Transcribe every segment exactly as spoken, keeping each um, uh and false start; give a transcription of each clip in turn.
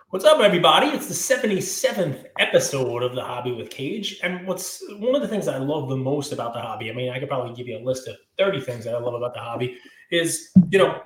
What's up, everybody? It's the seventy-seventh episode of The Hobby with Cage. And what's one of the things I love the most about the hobby, I mean, I could probably give you a list of thirty things that I love about the hobby, is, you know,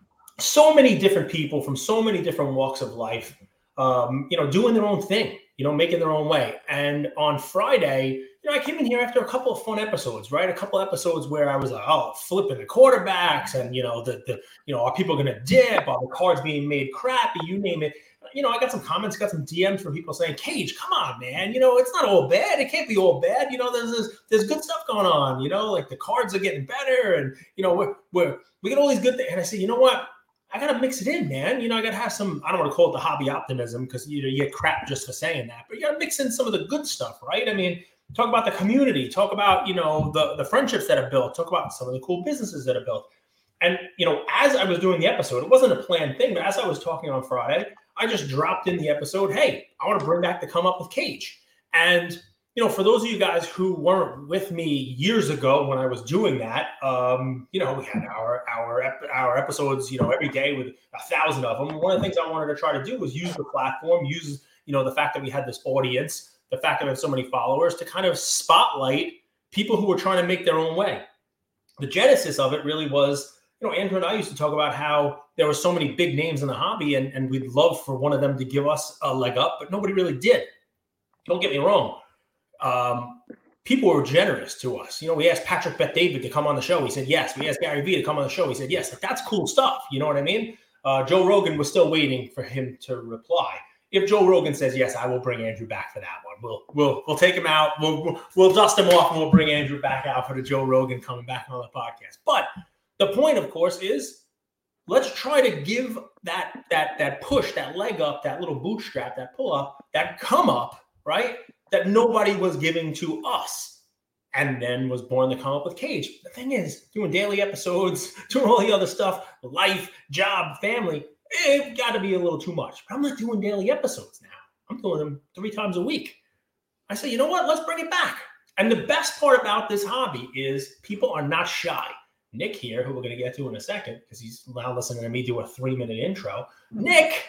so many different people from so many different walks of life, um, you know, doing their own thing, you know, making their own way. And on Friday, you know, I came in here after a couple of fun episodes, right? A couple of episodes where I was like, oh, flipping the quarterbacks and, you know, the, the you know, are people going to dip? Are the cards being made crappy? You name it. You know, I got some comments, got some D Ms from people saying, Cage, come on, man. You know, it's not all bad. It can't be all bad. You know, there's this, there's good stuff going on. You know, like the cards are getting better and, you know, we're, we're, we get all these good things. And I said, you know what? I got to mix it in, man. You know, I got to have some, I don't want to call it the hobby optimism because, you know, you get crap just for saying that. But you got to mix in some of the good stuff, right? I mean, talk about the community. Talk about, you know, the, the friendships that are built. Talk about some of the cool businesses that are built. And, you know, as I was doing the episode, it wasn't a planned thing, but as I was talking on Friday, I just dropped in the episode, hey, I want to bring back the Come Up with Cage. And, you know, for those of you guys who weren't with me years ago when I was doing that, um, you know, we had our our our episodes, you know, every day with a thousand of them. One of the things I wanted to try to do was use the platform, use, you know, the fact that we had this audience, the fact that we had so many followers to kind of spotlight people who were trying to make their own way. The genesis of it really was, you know, Andrew and I used to talk about how there were so many big names in the hobby and, and we'd love for one of them to give us a leg up, but nobody really did. Don't get me wrong. Um, people were generous to us. You know, we asked Patrick Bet-David to come on the show. He said yes. We asked Gary Vee to come on the show. He said yes. Like, that's cool stuff. You know what I mean? Uh, Joe Rogan was still waiting for him to reply. If Joe Rogan says yes, I will bring Andrew back for that one. We'll we'll we'll take him out. We'll we'll, we'll dust him off and we'll bring Andrew back out for the Joe Rogan coming back on the podcast. But the point, of course, is let's try to give that that that push, that leg up, that little bootstrap, that pull up, that come up, right? That nobody was giving to us. And then was born the Come Up with Cage. The thing is, doing daily episodes, doing all the other stuff, life, job, family, it got to be a little too much. But I'm not doing daily episodes now. I'm doing them three times a week. I say, you know what? Let's bring it back. And the best part about this hobby is people are not shy. Nick here, who we're going to get to in a second, because he's now listening to me do a three-minute intro. Nick,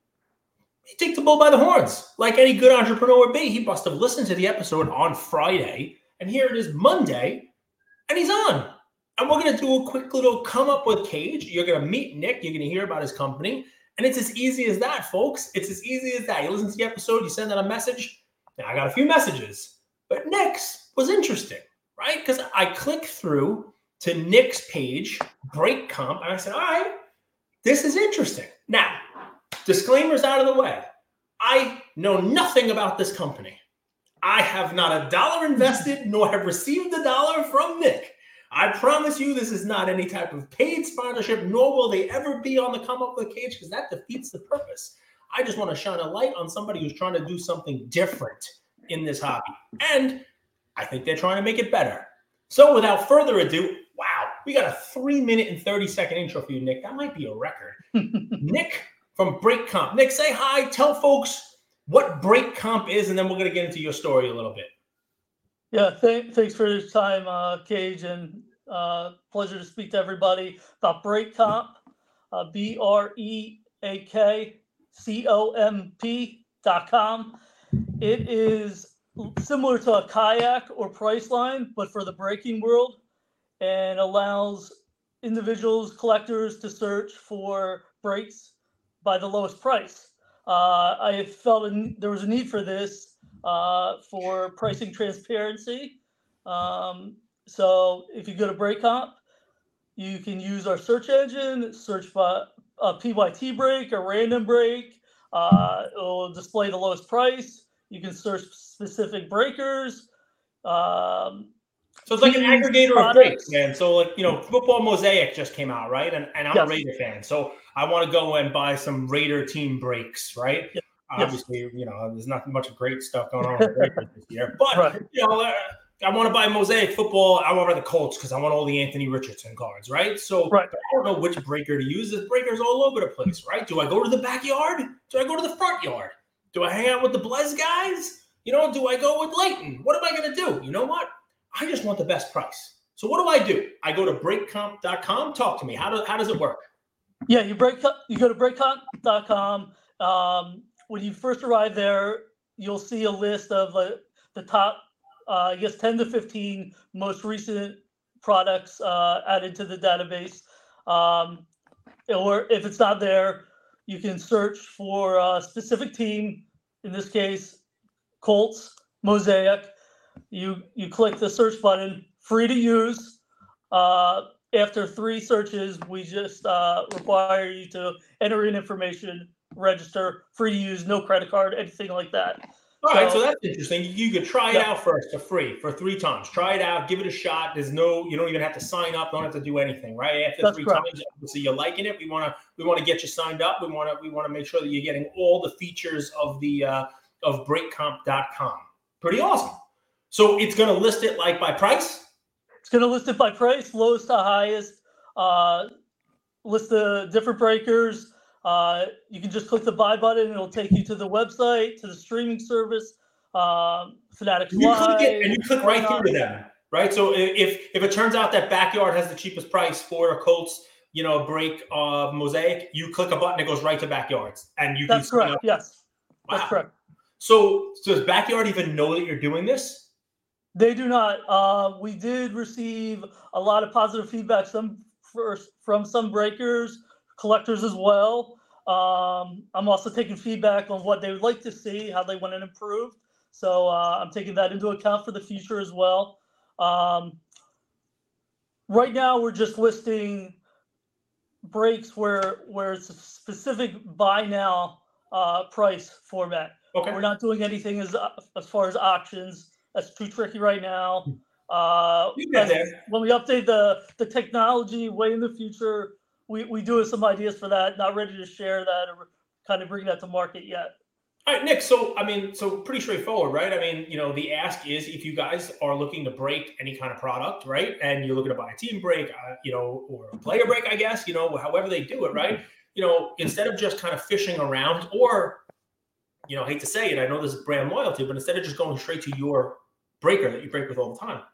he takes the bull by the horns. Like any good entrepreneur would be, he must have listened to the episode on Friday, and here it is Monday, and he's on. And we're going to do a quick little Come Up with Cage. You're going to meet Nick. You're going to hear about his company. And it's as easy as that, folks. It's as easy as that. You listen to the episode, you send out a message. Now, I got a few messages, but Nick's was interesting, right? Because I clicked through to Nick's page, Break Comp, and I said, all right, this is interesting. Now, disclaimers out of the way. I know nothing about this company. I have not a dollar invested, nor have received a dollar from Nick. I promise you this is not any type of paid sponsorship, nor will they ever be on the Come Up with Cage, because that defeats the purpose. I just want to shine a light on somebody who's trying to do something different in this hobby. And I think they're trying to make it better. So without further ado, wow, we got a three minute and thirty second intro for you, Nick. That might be a record. Nick from Break Comp. Nick, say hi. Tell folks what Break Comp is, and then we're going to get into your story a little bit. Yeah, th- thanks for your time, uh, Cage, and uh, pleasure to speak to everybody about Break Comp, uh, B R E A K C O M P dot com. It is similar to a kayak or Priceline, but for the breaking world, and allows individuals, collectors to search for breaks by the lowest price. Uh, I felt a, there was a need for this uh, for pricing transparency. Um, so if you go to Break Comp, you can use our search engine, search by a P Y T break, a random break. Uh, it will display the lowest price. You can search specific breakers. Um, So it's like an aggregator products. Of breaks, man. So like, you know, Football Mosaic just came out, right? And, and I'm yes. a Raider fan. So I want to go and buy some Raider team breaks, right? Yes. Obviously, you know, there's not much great stuff going on with the Raiders this year. But, right. you know, uh, I want to buy Mosaic football. I want to buy the Colts because I want all the Anthony Richardson cards, right? So right. I don't know which breaker to use. There's breakers all over the place, right? Do I go to the backyard? Do I go to the front yard? Do I hang out with the Blez guys? You know, do I go with Leighton? What am I going to do? You know what? I just want the best price. So what do I do? I go to break comp dot com. Talk to me. How, do, how does it work? Yeah, you break you go to break comp dot com. Um, when you first arrive there, you'll see a list of uh, the top, uh, I guess, ten to fifteen most recent products uh, added to the database. Um, or if it's not there, you can search for a specific team. In this case, Colts, Mosaic. You you click the search button, free to use. Uh, after three searches, we just uh, require you to enter in information, register, free to use, no credit card, anything like that. All right, so that's interesting. You could try it Yeah. out first for free for three times. Try it out, give it a shot. There's no, you don't even have to sign up. Don't have to do anything, right? After That's three correct. times, obviously you're liking it. We want to, we want to get you signed up. We want to, we want to make sure that you're getting all the features of the uh, of break comp dot com. Pretty awesome. So it's going to list it like by price. It's going to list it by price, lowest to highest. Uh, list the different breakers. Uh, you can just click the buy button. And it'll take you to the website, to the streaming service, um, Fanatics You Live. click it and you click right whatnot. through to them, right? So if if it turns out that Backyard has the cheapest price for a Colts, you know, break uh, Mosaic, you click a button, it goes right to Backyards, and you That's can. correct. Up. Yes, Wow. that's correct. So, so does Backyard even know that you're doing this? They do not. Uh, we did receive a lot of positive feedback some first from some breakers, collectors as well. Um, I'm also taking feedback on what they would like to see, how they want it improved. So uh, I'm taking that into account for the future as well. Um, right now, we're just listing breaks where where it's a specific buy now uh, price format. Okay. We're not doing anything as as far as auctions. That's too tricky right now. Uh, You get as- there. when we update the the technology way in the future, we, we do have some ideas for that. Not ready to share that or kind of bring that to market yet. All right, Nick. So, I mean, so pretty straightforward, right? I mean, you know, the ask is if you guys are looking to break any kind of product, right, and you're looking to buy a team break, uh, you know, or a player break, I guess, you know, however they do it, right? You know, instead of just kind of fishing around, or, you know, I hate to say it, I know this is brand loyalty, but instead of just going straight to your breaker that you break with all the time,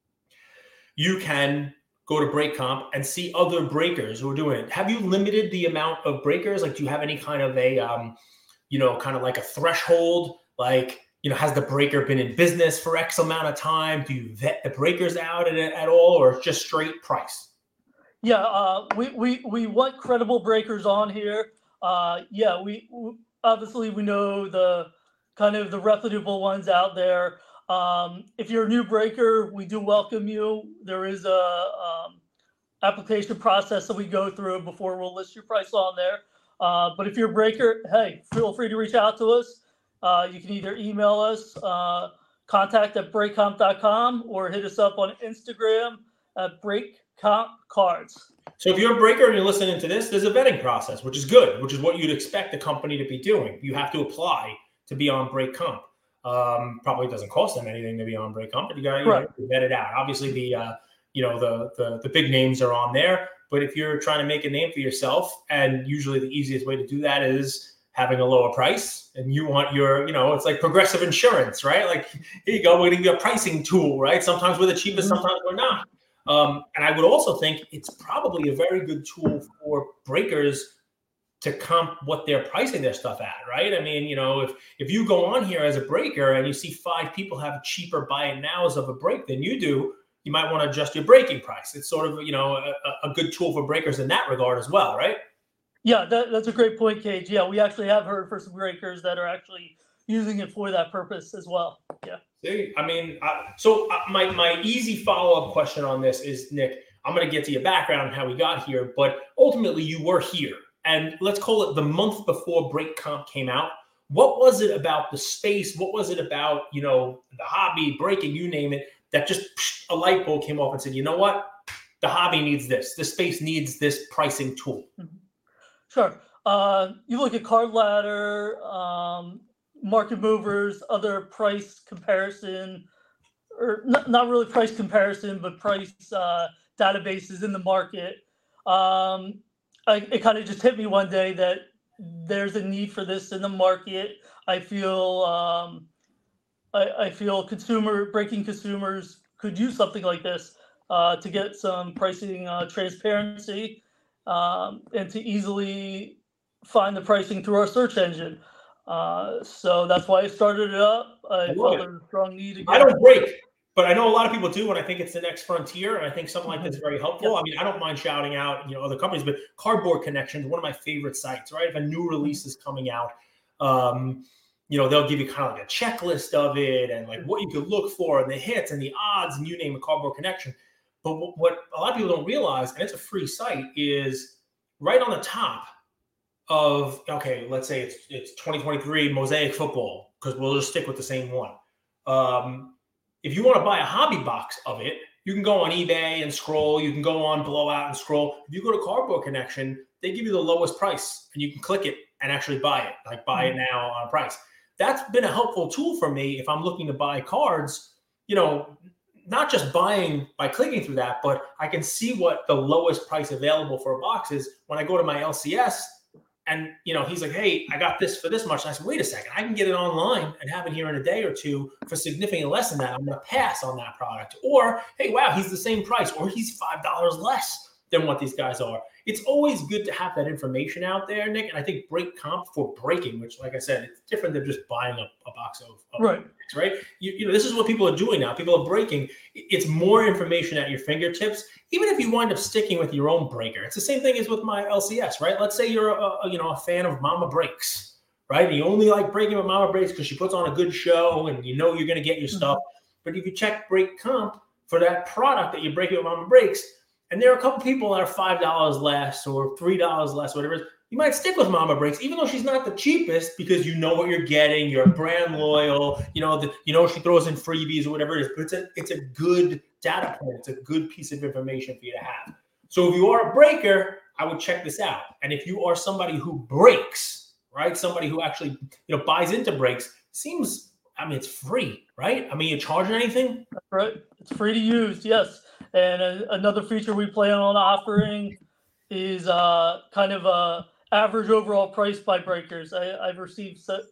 you can go to Break Comp and see other breakers who are doing it. Have you limited the amount of breakers? Like, do you have any kind of a, um, you know, kind of like a threshold? Like, you know, has the breaker been in business for X amount of time? Do you vet the breakers out at, at all, or it's just straight price? Yeah, uh, we, we, we want credible breakers on here. Uh, yeah, we, we obviously we know the kind of the reputable ones out there. Um, if you're a new breaker, we do welcome you. There is a um, application process that we go through before we'll list your price on there. Uh, but if you're a breaker, hey, feel free to reach out to us. Uh, you can either email us, uh, contact at break comp dot com, or hit us up on Instagram at breakcompcards. So if you're a breaker and you're listening to this, there's a vetting process, which is good, which is what you'd expect a company to be doing. You have to apply to be on Break Comp. Um, probably doesn't cost them anything to be on Break Comp, but you got you Right. know, to vet it out. Obviously, the uh, you know the, the the big names are on there, but if you're trying to make a name for yourself, and usually the easiest way to do that is having a lower price, and you want your, you know, it's like Progressive Insurance, right? Like, here you go, we're going to give you a pricing tool, right? Sometimes we're the cheapest, Mhm. sometimes we're not. Um, and I would also think it's probably a very good tool for breakers to comp what they're pricing their stuff at, right? I mean, you know, if if you go on here as a breaker and you see five people have cheaper buy it nows of a break than you do, you might want to adjust your breaking price. It's sort of, you know, a, a good tool for breakers in that regard as well, right? Yeah, that, that's a great point, Cage. Yeah, we actually have heard for some breakers that are actually using it for that purpose as well. Yeah. See, I mean, uh, so uh, my my easy follow up question on this is, Nick, I'm going to get to your background and how we got here, but ultimately you were here, and let's call it the month before Break Comp came out. What was it about the space? What was it about, you know, the hobby, breaking, you name it, that just psh, a light bulb came off and said, you know what, the hobby needs this. The space needs this pricing tool. Mm-hmm. Sure. Uh, you look at Card Ladder, um, Market Movers, other price comparison, or not, not really price comparison, but price uh, databases in the market. Um, I, it kind of just hit me one day that there's a need for this in the market. I feel um, I, I feel consumer breaking consumers could use something like this uh, to get some pricing uh, transparency. Um, and to easily find the pricing through our search engine. Uh, so that's why I started it up. I, I felt love there it. was a strong need to I get don't break, but I know a lot of people do, and I think it's the next frontier. And I think something like this is very helpful. Yes. I mean, I don't mind shouting out, you know, other companies, but Cardboard Connection is one of my favorite sites. Right, if a new release is coming out, um, you know, they'll give you kind of like a checklist of it and like what you could look for and the hits and the odds, and you name it, Cardboard Connection. But what, what a lot of people don't realize, and it's a free site, is right on the top of, okay, let's say it's it's twenty twenty-three Mosaic Football, because we'll just stick with the same one. Um, if you want to buy a hobby box of it, you can go on eBay and scroll. You can go on Blowout and scroll. If you go to Cardboard Connection, they give you the lowest price, and you can click it and actually buy it, like buy it now on price. That's been a helpful tool for me if I'm looking to buy cards, you know, not just buying by clicking through that, but I can see what the lowest price available for a box is when I go to my L C S. And, you know, he's like, hey, I got this for this much. And I said, wait a second, I can get it online and have it here in a day or two for significantly less than that. I'm going to pass on that product. Or, hey, wow, he's the same price, or he's five dollars less than what these guys are. It's always good to have that information out there, Nick. And I think Break Comp for breaking, which, like I said, it's different than just buying a, a box of, of right. Breaks, right? You, you know, this is what people are doing now. People are breaking. It's more information at your fingertips. Even if you wind up sticking with your own breaker, it's the same thing as with my L C S, right? Let's say you're a, a you know a fan of Mama Breaks, right? And you only like breaking with Mama Breaks because she puts on a good show, and you know you're going to get your stuff. But if you check Break Comp for that product that you're breaking with Mama Breaks, and there are a couple people that are five dollars less or three dollars less, whatever it is, you might stick with Mama Breaks, even though she's not the cheapest, because you know what you're getting. You're brand loyal. You know, the, you know she throws in freebies or whatever it is. But it's a it's a good data point. It's a good piece of information for you to have. So if you are a breaker, I would check this out. And if you are somebody who breaks, right, somebody who actually you know buys into breaks, seems I mean it's free, right? I mean, you charging anything? That's right. It's free to use. Yes. And uh, another feature we plan on offering is uh, kind of a average overall price by breakers. I, I've received such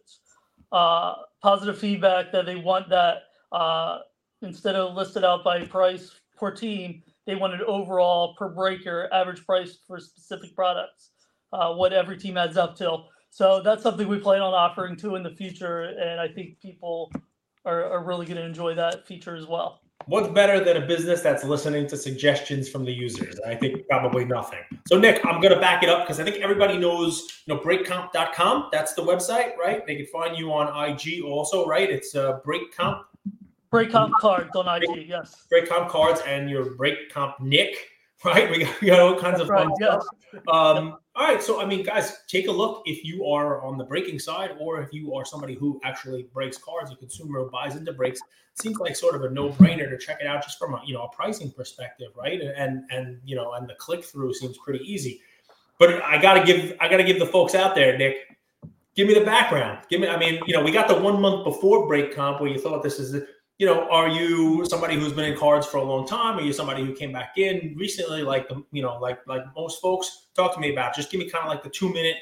uh, positive feedback that they want that uh, instead of listed out by price per team, they want an overall per breaker average price for specific products, uh, what every team adds up to. So that's something we plan on offering too in the future, and I think people are, are really going to enjoy that feature as well. What's better than a business that's listening to suggestions from the users? I think probably nothing. So, Nick, I'm going to back it up because I think everybody knows, you know, break comp dot com. That's the website, right? They can find you on I G also, right? It's uh, BreakComp. BreakComp Cards on I G, yes. BreakComp Cards and your BreakComp Nick, right? We got, we got all kinds That's of right, fun yes. stuff. Um, all right. So, I mean, guys, take a look if you are on the breaking side or if you are somebody who actually breaks cards, a consumer who buys into breaks. Seems like sort of a no-brainer to check it out just from a, you know, a pricing perspective, right? And, and, you know, and the click-through seems pretty easy. But I got to give, I got to give the folks out there, Nick, give me the background. Give me, I mean, you know, we got the one month before Break Comp where you thought this is, you know, are you somebody who's been in cards for a long time? Are you somebody who came back in recently? Like, the, you know, like, like most folks, talk to me about, just give me kind of like the two minute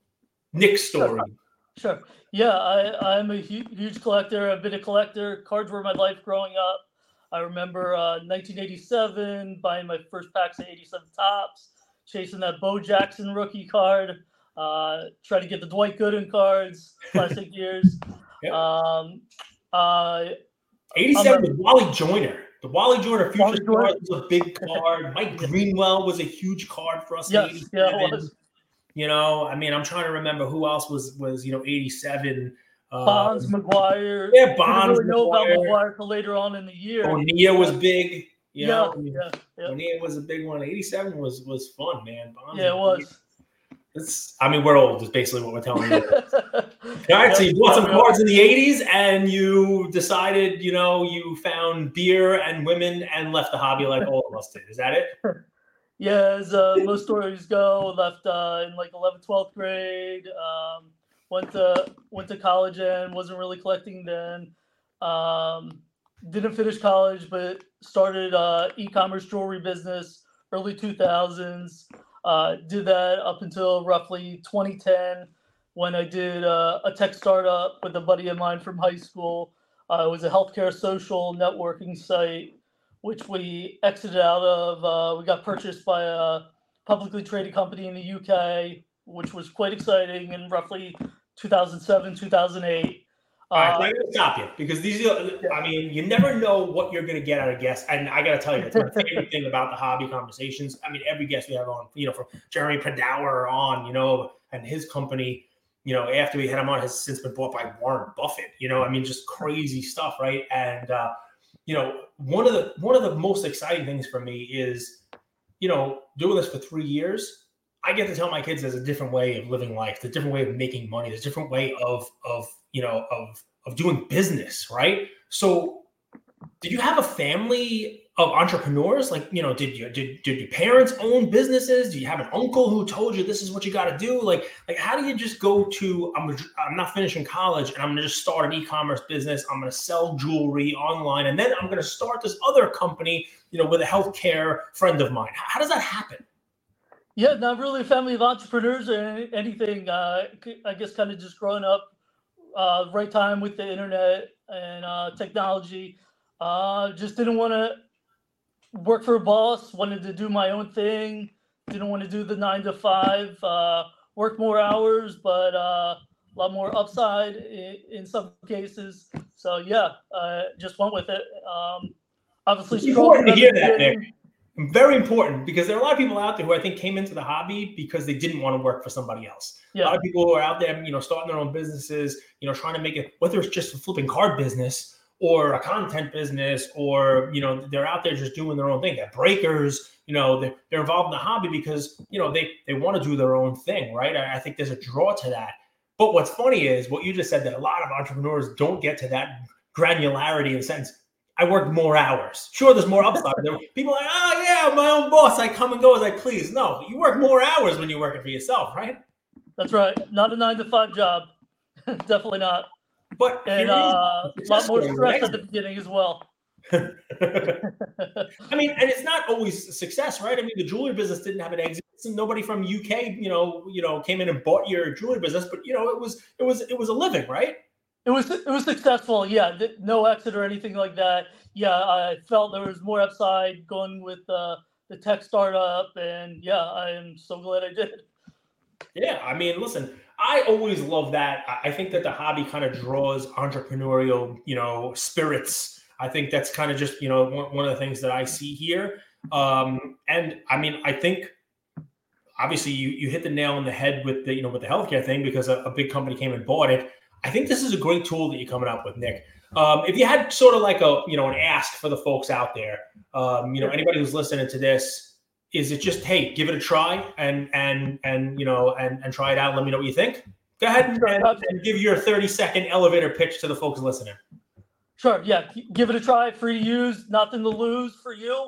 Nick story. Sure. Sure. Yeah, I, I'm a huge, huge collector. I've been a collector. Cards were my life growing up. I remember uh, nineteen eighty-seven, buying my first packs of eighty-seven Tops, chasing that Bo Jackson rookie card, uh, try to get the Dwight Gooden cards, classic years. Yep. Um, uh, eighty-seven a, with Wally Joyner. The Wally Joyner Futures Wally card was a big card. Mike Greenwell was a huge card for us. Yes, in eighty-seven. yeah, it was. You know, I mean, I'm trying to remember who else was was you know eighty-seven. Uh, Bonds, McGuire. Yeah, Bonds. Didn't really know about McGuire till later on in the year. Bonilla was big. You yeah, know, I mean, yeah, yeah. Bonilla was a big one. eighty-seven was was fun, man. Bonds yeah, it was. It's. I mean, we're old. Is basically what we're telling you. All right, so you bought some cards in the eighties, and you decided, you know, you found beer and women and left the hobby like all of us did. Is that it? Yeah, as uh, most stories go, left uh, in like eleventh, twelfth grade. Um, went to went to college and wasn't really collecting then. Um, didn't finish college, but started uh, e-commerce jewelry business early two thousands. Uh, did that up until roughly twenty ten when I did uh, a tech startup with a buddy of mine from high school. Uh, it was a healthcare social networking site, which we exited out of. Uh, we got purchased by a publicly traded company in the U K, which was quite exciting. And roughly two thousand seven, two thousand eight. All right, so I'm going to stop you because these are, I mean, you never know what you're going to get out of guests. And I got to tell you, it's my favorite thing about the hobby conversations. I mean, every guest we have on, you know, from Jeremy Padawer on, you know, and his company, you know, after we had him on, has since been bought by Warren Buffett, you know, I mean, just crazy stuff, right? And, uh, you know, one of the one of the most exciting things for me is, you know, doing this for three years, I get to tell my kids there's a different way of living life, there's a different way of making money, there's a different way of, of you know, of of doing business, right? So did you have a family of entrepreneurs? Like, you know, did you did, did your parents own businesses? Do you have an uncle who told you this is what you got to do? Like, like how do you just go to, I'm, I'm not finishing college and I'm going to just start an e-commerce business. I'm going to sell jewelry online. And then I'm going to start this other company, you know, with a healthcare friend of mine. How, how does that happen? Yeah, not really a family of entrepreneurs or anything. Uh, I guess kind of just growing up, uh, right time with the internet and uh, technology. Uh, just didn't want to work for a boss. Wanted to do my own thing. Didn't want to do the nine to five. Uh, work more hours, but uh, a lot more upside in, in some cases. So yeah, uh, just went with it. Um, obviously, it's important to hear that, Nick. Very important, because there are a lot of people out there who I think came into the hobby because they didn't want to work for somebody else. Yeah. A lot of people who are out there, you know, starting their own businesses, you know, trying to make it, whether it's just a flipping card business or a content business, or, you know, they're out there just doing their own thing. They're breakers, you know, they're, they're involved in the hobby because, you know, they, they want to do their own thing, right? I, I think there's a draw to that. But what's funny is what you just said, that a lot of entrepreneurs don't get to that granularity in a sense. I work more hours. Sure, there's more upside. There, people are like, oh, yeah, I'm my own boss. I come and go as I please. No, you work more hours when you're working for yourself, right? That's right. Not a nine to five job. Definitely not. But and uh, a lot more stress at the beginning as well. I mean, and it's not always a success, right? I mean, the jewelry business didn't have an exit. Nobody from U K, you know, you know, came in and bought your jewelry business, but you know, it was, it was, it was a living, right? It was it was successful, yeah. No exit or anything like that. Yeah, I felt there was more upside going with uh, the tech startup, and yeah, I am so glad I did. Yeah, I mean, listen, I always love that. I think that the hobby kind of draws entrepreneurial, you know, spirits. I think that's kind of just, you know, one, one of the things that I see here. Um, and I mean, I think obviously you you hit the nail on the head with the, you know, with the healthcare thing, because a, a big company came and bought it. I think this is a great tool that you're coming up with, Nick. Um, if you had sort of like a, you know, an ask for the folks out there, um, you know, anybody who's listening to this, is it just, hey, give it a try and, and, and, you know, and, and try it out. Let me know what you think. Go ahead and, and, and give your thirty second elevator pitch to the folks listening. Sure. Yeah. Give it a try. Free to use, nothing to lose for you.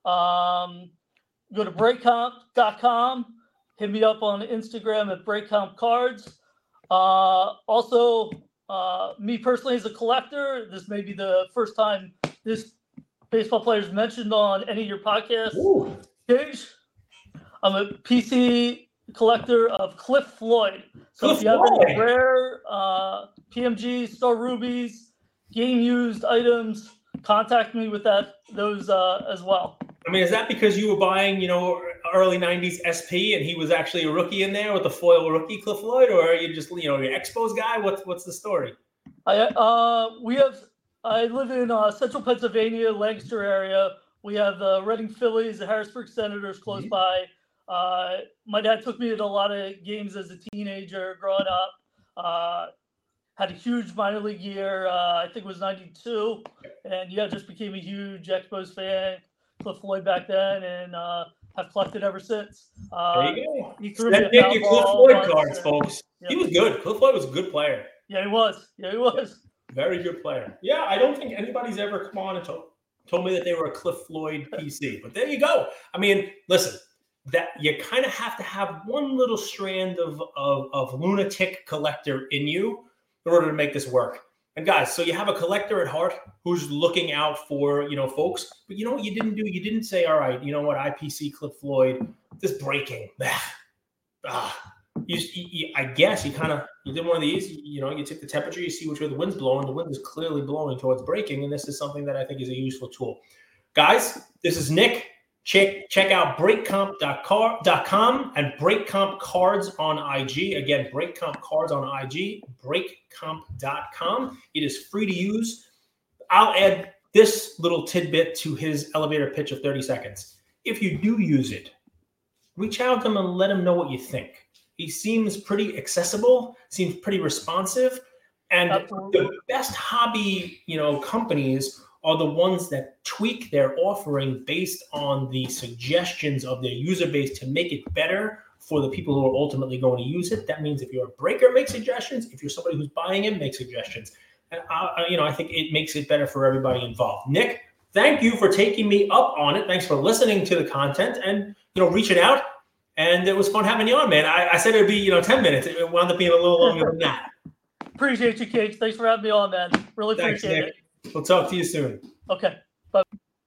Um, go to break comp dot com. Hit me up on Instagram at breakcomp cards. Uh, also, uh, me personally as a collector, this may be the first time this baseball player is mentioned on any of your podcasts. Ooh. Gage. I'm a P C collector of Cliff Floyd. So Cliff if you have Floyd. any rare uh, P M G, Star Rubies, game used items, contact me with that those uh, as well. I mean, is that because you were buying, you know, early nineties S P and he was actually a rookie in there with the foil rookie Cliff Floyd, or are you just, you know, your Expos guy? What's what's the story? I uh we have I live in uh, central Pennsylvania, Lancaster area. We have the Reading Phillies, the Harrisburg Senators close mm-hmm. by. Uh, my dad took me to a lot of games as a teenager growing up. Uh, had a huge minor league year. Uh, I think it was ninety-two, and yeah, just became a huge Expos fan. Cliff Floyd back then, and uh, have collected ever since. Uh, there you go. He threw that me a your Cliff Floyd cards, folks. Yeah. He was good. Cliff Floyd was a good player. Yeah, he was. Yeah, he was. Yeah. Very good player. Yeah, I don't think anybody's ever come on and told, told me that they were a Cliff Floyd P C. But there you go. I mean, listen, that you kind of have to have one little strand of, of, of lunatic collector in you in order to make this work. And guys, so you have a collector at heart who's looking out for, you know, folks. But you know what you didn't do? You didn't say, all right, you know what, I P C Cliff Floyd, this breaking. ah. You, you, I guess you kind of, you did one of these, you, you know, you took the temperature, you see which way the wind's blowing. The wind is clearly blowing towards breaking. And this is something that I think is a useful tool. Guys, this is Nick. Check check out break comp dot com and BreakComp Cards on I G. Again, BreakComp Cards on I G, break comp dot com. It is free to use. I'll add this little tidbit to his elevator pitch of thirty seconds. If you do use it, reach out to him and let him know what you think. He seems pretty accessible, seems pretty responsive, and Absolutely. The best hobby, you know, companies are the ones that tweak their offering based on the suggestions of their user base to make it better for the people who are ultimately going to use it. That means if you're a breaker, make suggestions. If you're somebody who's buying it, make suggestions. And I, you know, I think it makes it better for everybody involved. Nick, thank you for taking me up on it. Thanks for listening to the content and, you know, reaching out. And it was fun having you on, man. I, I said it would be, you know, ten minutes. It wound up being a little longer than that. Appreciate you, Cage. Thanks for having me on, man. Really Thanks, appreciate Nick. it. We'll talk to you soon. Okay. Bye.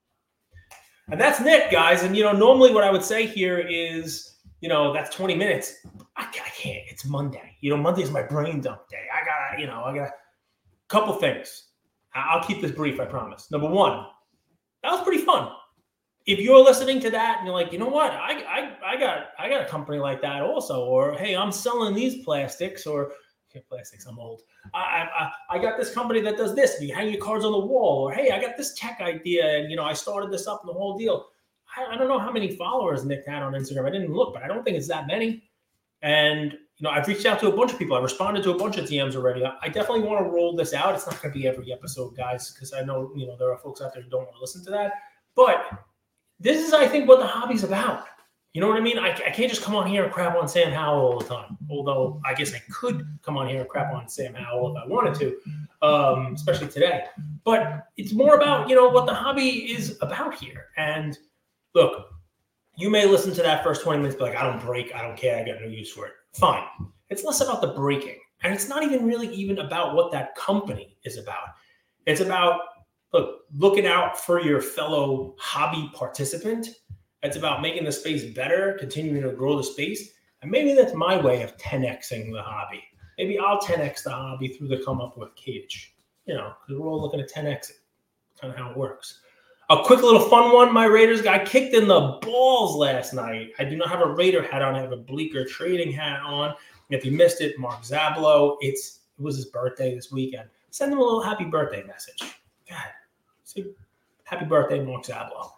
And that's Nick, guys. And, you know, normally what I would say here is, you know, that's twenty minutes. I, I can't. It's Monday. You know, Monday is my brain dump day. I got to, you know, I got a couple things. I'll keep this brief, I promise. Number one, that was pretty fun. If you're listening to that and you're like, you know what, I, I, I got, I got a company like that also, or hey, I'm selling these plastics, or okay, plastics, I'm old. I, I, I got this company that does this. And you hang your cards on the wall, or hey, I got this tech idea, and you know, I started this up and the whole deal. I, I don't know how many followers Nick had on Instagram. I didn't look, but I don't think it's that many. And you know, I've reached out to a bunch of people. I've responded to a bunch of D Ms already. I, I definitely want to roll this out. It's not going to be every episode, guys, because I know you know there are folks out there who don't want to listen to that, but this is, I think, what the hobby's about. You know what I mean? I, I can't just come on here and crap on Sam Howell all the time. Although I guess I could come on here and crap on Sam Howell if I wanted to, um, especially today. But it's more about, you know, what the hobby is about here. And look, you may listen to that first twenty minutes, be like, I don't break. I don't care. I got no use for it. Fine. It's less about the breaking. And it's not even really even about what that company is about. It's about Look, looking out for your fellow hobby participant. It's about making the space better, continuing to grow the space. And maybe that's my way of ten Xing the hobby. Maybe I'll ten X the hobby through the Come Up With Cage. You know, because we're all looking at ten X it. Kind of how it works. A quick little fun one. My Raiders got kicked in the balls last night. I do not have a Raider hat on. I have a Bleecker Trading hat on. If you missed it, Mark Zablo. It's, it was his birthday this weekend. Send him a little happy birthday message. God. Say, happy birthday, Mark Zablo.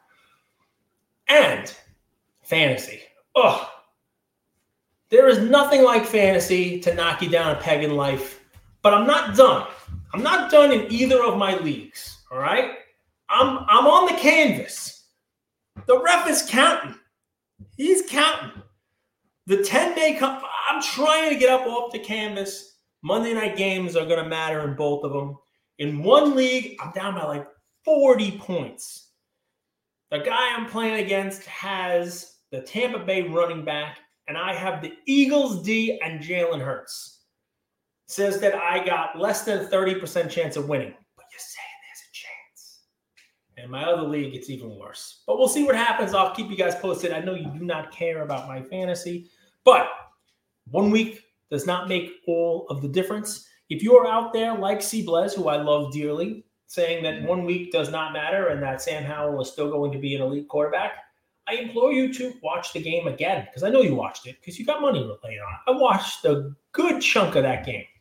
And fantasy. Oh, there is nothing like fantasy to knock you down a peg in life. But I'm not done. I'm not done in either of my leagues. All right? I'm I'm on the canvas. The ref is counting. He's counting. The ten-day cup. I'm trying to get up off the canvas. Monday night games are going to matter in both of them. In one league, I'm down by like forty points. The guy I'm playing against has the Tampa Bay running back, and I have the Eagles D and Jalen Hurts. Says that I got less than a thirty percent chance of winning. But you're saying there's a chance. In my other league, it's even worse. But we'll see what happens. I'll keep you guys posted. I know you do not care about my fantasy, but one week does not make all of the difference. If you're out there like C. Blez, who I love dearly, saying that one week does not matter and that Sam Howell is still going to be an elite quarterback, I implore you to watch the game again, because I know you watched it, because you got money to play on it. I watched a good chunk of that game.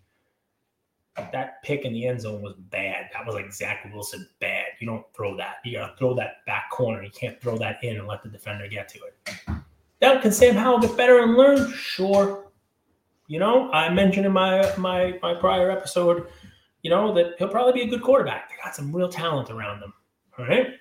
That pick in the end zone was bad. That was like Zach Wilson bad. You don't throw that. You got to throw that back corner. You can't throw that in and let the defender get to it. Now, can Sam Howell get better and learn? Sure. You know, I mentioned in my my my prior episode, you know, that he'll probably be a good quarterback. They got some real talent around them. All right.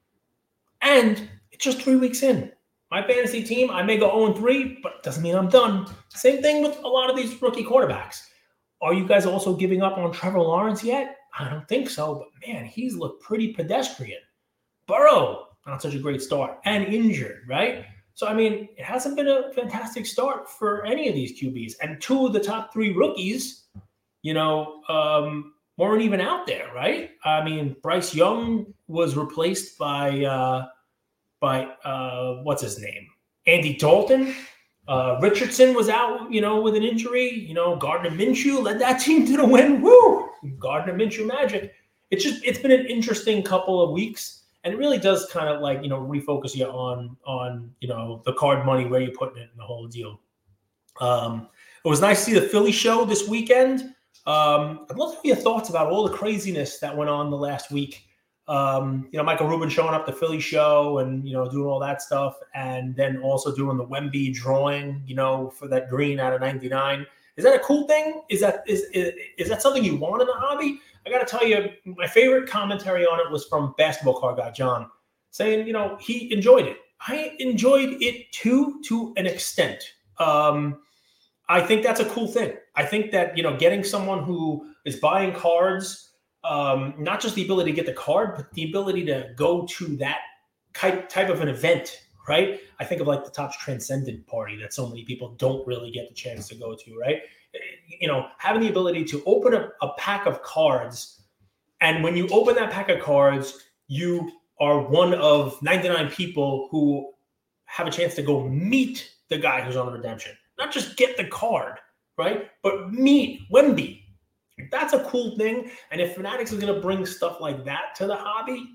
And it's just three weeks in. My fantasy team, I may go oh and three, but it doesn't mean I'm done. Same thing with a lot of these rookie quarterbacks. Are you guys also giving up on Trevor Lawrence yet? I don't think so, but man, he's looked pretty pedestrian. Burrow, not such a great start, and injured, right? So, I mean, it hasn't been a fantastic start for any of these Q Bs. And two of the top three rookies, you know, um, weren't even out there, right? I mean, Bryce Young was replaced by, uh, by uh, what's his name? Andy Dalton. Uh, Richardson was out, you know, with an injury. You know, Gardner Minshew led that team to the win. Woo! Gardner Minshew magic. It's just, it's been an interesting couple of weeks. And it really does kind of like, you know, refocus you on, on, you know, the card money, where you're putting it in the whole deal. Um, it was nice to see the Philly show this weekend. Um, I'd love to hear your thoughts about all the craziness that went on the last week. Um, you know, Michael Rubin showing up the Philly show and, you know, doing all that stuff. And then also doing the Wemby drawing, you know, for that green out of ninety-nine. Is that a cool thing? Is that, is, is, is that something you want in the hobby? I got to tell you, my favorite commentary on it was from Basketball Card Guy John, saying, you know, he enjoyed it. I enjoyed it too, to an extent. Um, I think that's a cool thing. I think that, you know, getting someone who is buying cards, um, not just the ability to get the card, but the ability to go to that type of an event, right? I think of like the Topps Transcendent party that so many people don't really get the chance to go to, right? You know, having the ability to open a, a pack of cards, and when you open that pack of cards, you are one of ninety-nine people who have a chance to go meet the guy who's on the redemption. Not just get the card, right? But meet Wemby. That's a cool thing. And if Fanatics is going to bring stuff like that to the hobby,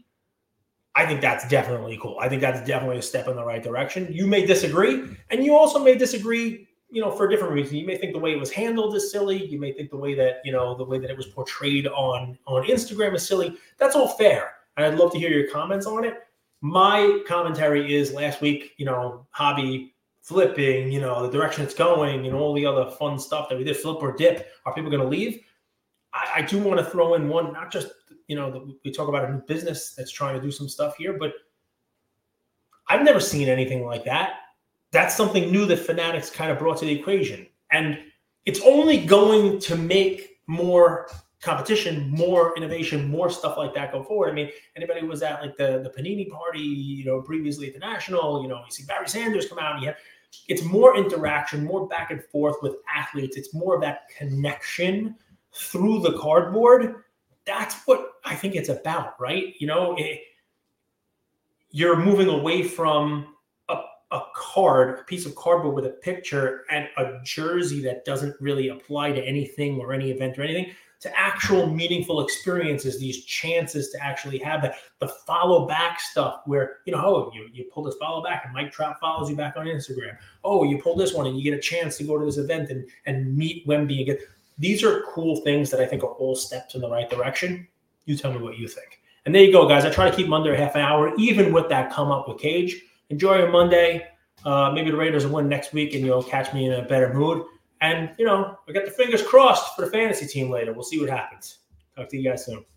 I think that's definitely cool. I think that's definitely a step in the right direction. You may disagree, and you also may disagree, you know, for a different reason. You may think the way it was handled is silly. You may think the way that, you know, the way that it was portrayed on, on Instagram is silly. That's all fair. And I'd love to hear your comments on it. My commentary is last week, you know, hobby flipping, you know, the direction it's going and all the other fun stuff that we did, flip or dip. Are people going to leave? I, I do want to throw in one, not just, you know, the, we talk about a new business that's trying to do some stuff here, but I've never seen anything like that. That's something new that Fanatics kind of brought to the equation. And it's only going to make more competition, more innovation, more stuff like that go forward. I mean, anybody who was at like the, the Panini party, you know, previously at the National, you know, you see Barry Sanders come out and you have, it's more interaction, more back and forth with athletes. It's more of that connection through the cardboard. That's what I think it's about, right? You know, it, you're moving away from a, a card, a piece of cardboard with a picture and a jersey that doesn't really apply to anything or any event or anything, to actual meaningful experiences, these chances to actually have that, the follow back stuff where, you know, oh, you, you pull this follow back and Mike Trout follows you back on Instagram. Oh, you pull this one and you get a chance to go to this event and, and meet Wemby again. These are cool things that I think are all steps in the right direction. You tell me what you think. And there you go, guys. I try to keep them under a half an hour, even with that come up with Cage. Enjoy your Monday. Uh, maybe the Raiders will win next week and you'll catch me in a better mood. And, you know, I got the fingers crossed for the fantasy team later. We'll see what happens. Talk to you guys soon.